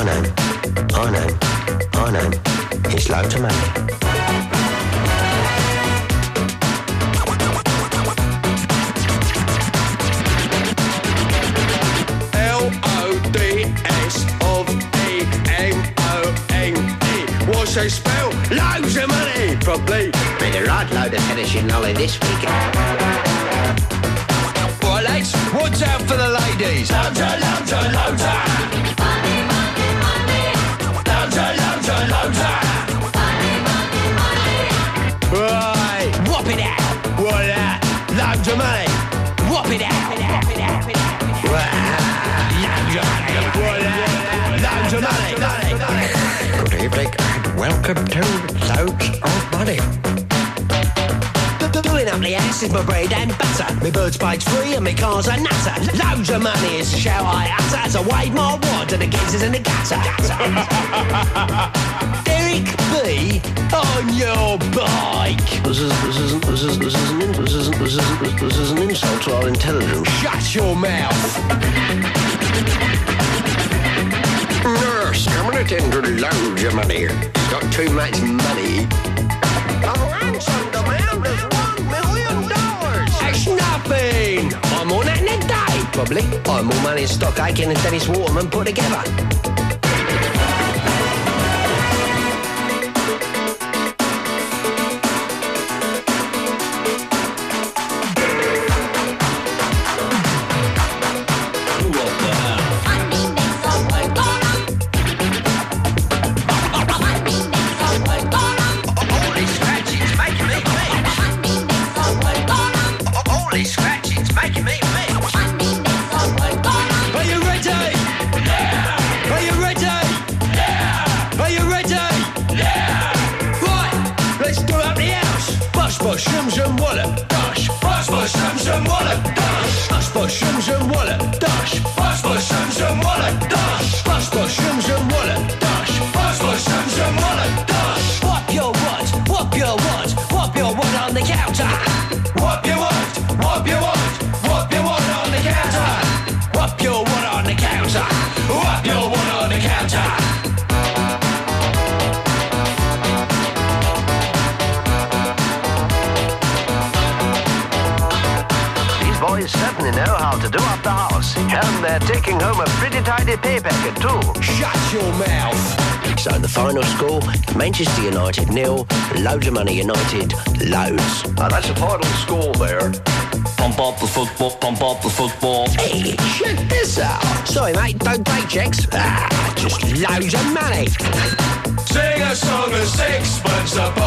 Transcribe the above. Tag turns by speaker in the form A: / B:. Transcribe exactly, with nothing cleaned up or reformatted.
A: I know, I know, I know. It's loads of money.
B: L O D S of E M O N E. What's they spell? Loads of money, probably.
A: Been a right load of tennis in Nolly this weekend.
B: Right, lads, what's out for the ladies? Loads of, loads of, loads of. Money, money, money. Loads of, loads of, loads of. Money, money, money. Right, whop it out. What that? Loads of money. Whop it out. Whop it out, whop it out, whop it out. Loads of money. What that? Loads of money. money, money.
A: Good evening and welcome to Loads of Money.
C: Doing up the house is my bread and butter. My bird's page free and my car's a nutter. Loads of money is the shout I utter as I wave my wad to the geezers in the gutter. Derek B on your bike.
A: This is this isn't this is this isn't this isn't this isn't this is an insult to our intelligence.
B: Shut your mouth.
A: Nurse, coming at into loads of money. He's got too much money.
C: Oh, ransom demand is one million dollars. That's nothing. I'm on that in a day, probably. I'm more money in Stock Aitken and Dennis Waterman put together.
B: Shum shum walla dash, bus bus shum shum walla dash, bus bus shum shum walla dash, bus bus shum shum walla dash, bus bus shum shum walla dash, bus bus shum shum walla dash.
C: Whop your what? Whop your what? Whop your what on the counter?
B: Whop your what? Whop your what? Whop your what on the counter?
C: Whop your what on the counter?
B: Whop your what on the counter?
A: Boys certainly know how to do up the house. And they're taking home a pretty tidy pay packet too.
B: Shut your mouth.
A: So the final score, Manchester United nil, Loads of Money United, loads. Oh, that's the final score there.
D: Pump up the football, pump up the football.
C: Hey, check this out. Sorry, mate, don't take checks. Ah, just loads of money.
B: Sing a song of sixpence a